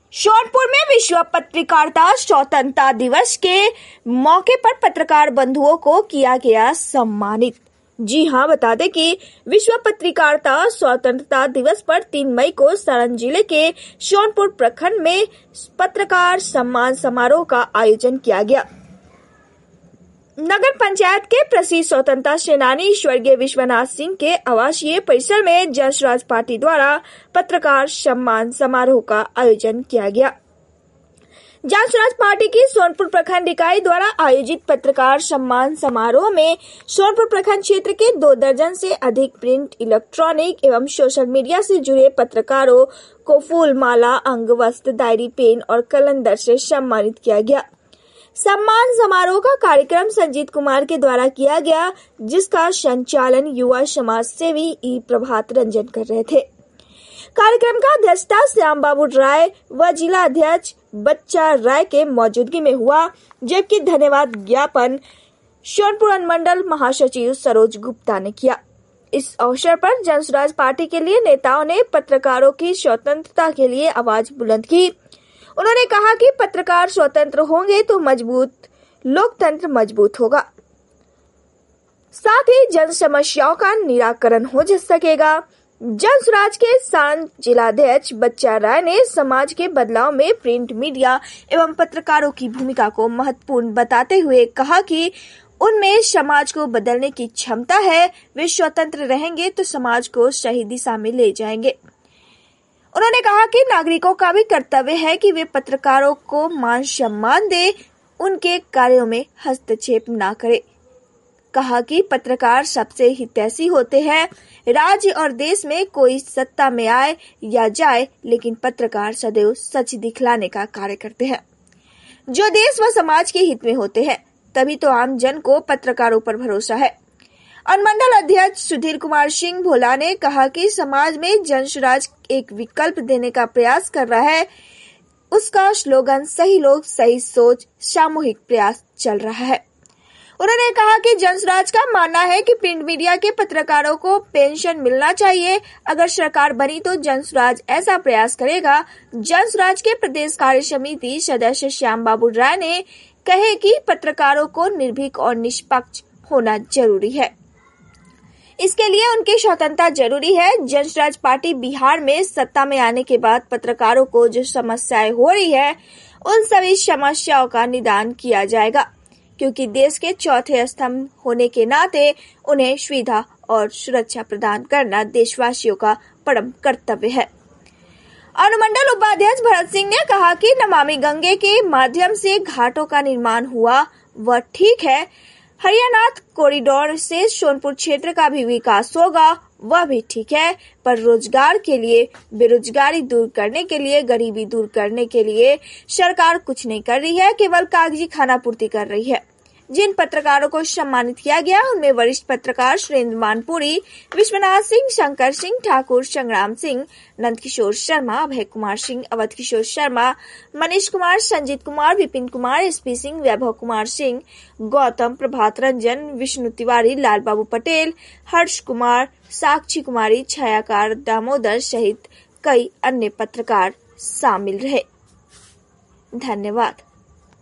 सोनपुर में विश्व पत्रकारिता स्वतंत्रता दिवस के मौके पर पत्रकार बंधुओं को किया गया सम्मानित। जी हां, बता दें कि विश्व पत्रकारिता स्वतंत्रता दिवस पर 3 मई को सारण जिले के सोनपुर प्रखंड में पत्रकार सम्मान समारोह का आयोजन किया गया। नगर पंचायत के प्रसिद्ध स्वतंत्रता सेनानी स्वर्गीय विश्वनाथ सिंह के आवासीय परिसर में जनसुराज पार्टी द्वारा पत्रकार सम्मान समारोह का आयोजन किया गया। जनसुराज पार्टी की सोनपुर प्रखंड इकाई द्वारा आयोजित पत्रकार सम्मान समारोह में सोनपुर प्रखंड क्षेत्र के 2 दर्जन से अधिक प्रिंट, इलेक्ट्रॉनिक एवं सोशल मीडिया से जुड़े पत्रकारों को फूल माला, अंग वस्त्र, डायरी, पेन और कैलेंडर से सम्मानित किया गया। सम्मान समारोह का कार्यक्रम संजीत कुमार के द्वारा किया गया, जिसका संचालन युवा समाज सेवी ई प्रभात रंजन कर रहे थे। कार्यक्रम का अध्यक्षता श्याम बाबू राय व जिला अध्यक्ष बच्चा राय के मौजूदगी में हुआ, जबकि धन्यवाद ज्ञापन सोनपुर अनुमंडल महासचिव सरोज गुप्ता ने किया। इस अवसर पर जनसुराज पार्टी के लिए नेताओं ने पत्रकारों की स्वतंत्रता के लिए आवाज बुलंद की। उन्होंने कहा कि पत्रकार स्वतंत्र होंगे तो लोकतंत्र मजबूत होगा, साथ ही जन समस्याओं का निराकरण हो सकेगा। जनसुराज के सारण जिलाध्यक्ष बच्चा राय ने समाज के बदलाव में प्रिंट मीडिया एवं पत्रकारों की भूमिका को महत्वपूर्ण बताते हुए कहा कि उनमें समाज को बदलने की क्षमता है। वे स्वतंत्र रहेंगे तो समाज को सही दिशा में ले जाएंगे। उन्होंने कहा कि नागरिकों का भी कर्तव्य है कि वे पत्रकारों को मान सम्मान दे, उनके कार्यों में हस्तक्षेप न करे। कहा कि पत्रकार सबसे हितैषी होते हैं। राज्य और देश में कोई सत्ता में आए या जाए, लेकिन पत्रकार सदैव सच दिखलाने का कार्य करते हैं, जो देश व समाज के हित में होते हैं। तभी तो आम जन को पत्रकारों पर भरोसा है। अनुमंडल अध्यक्ष सुधीर कुमार सिंह भोला ने कहा कि समाज में जनसुराज एक विकल्प देने का प्रयास कर रहा है। उसका स्लोगन सही लोग सही सोच सामूहिक प्रयास चल रहा है। उन्होंने कहा कि जनसुराज का मानना है कि प्रिंट मीडिया के पत्रकारों को पेंशन मिलना चाहिए। अगर सरकार बनी तो जनसुराज ऐसा प्रयास करेगा। जनसुराज के प्रदेश कार्य समिति सदस्य श्याम बाबू राय ने कहे कि पत्रकारों को निर्भीक और निष्पक्ष होना जरूरी है। इसके लिए उनकी स्वतंत्रता जरूरी है। जनसुराज पार्टी बिहार में सत्ता में आने के बाद पत्रकारों को जो समस्याएं हो रही है, उन सभी समस्याओं का निदान किया जाएगा, क्योंकि देश के चौथे स्तंभ होने के नाते उन्हें सुविधा और सुरक्षा प्रदान करना देशवासियों का परम कर्तव्य है। अनुमंडल उपाध्यक्ष भरत सिंह ने कहा कि नमामि गंगे के माध्यम से घाटों का निर्माण हुआ, वह ठीक है। हरियाणाथ कॉरिडोर से सोनपुर क्षेत्र का भी विकास होगा, वह भी ठीक है। पर रोजगार के लिए, बेरोजगारी दूर करने के लिए, गरीबी दूर करने के लिए सरकार कुछ नहीं कर रही है, केवल कागजी खाना पूर्ति कर रही है। जिन पत्रकारों को सम्मानित किया गया उनमें वरिष्ठ पत्रकार सुरेंद्र मानपुरी, विश्वनाथ सिंह, शंकर सिंह ठाकुर, संग्राम सिंह, नंदकिशोर शर्मा, अभय कुमार सिंह, अवध किशोर शर्मा, मनीष कुमार, संजीत कुमार, विपिन कुमार, एसपी सिंह, वैभव कुमार सिंह, गौतम, प्रभात रंजन, विष्णु तिवारी, लाल बाबू पटेल, हर्ष कुमार, साक्षी कुमारी, छायाकार दामोदर सहित कई अन्य पत्रकार शामिल रहे। धन्यवाद।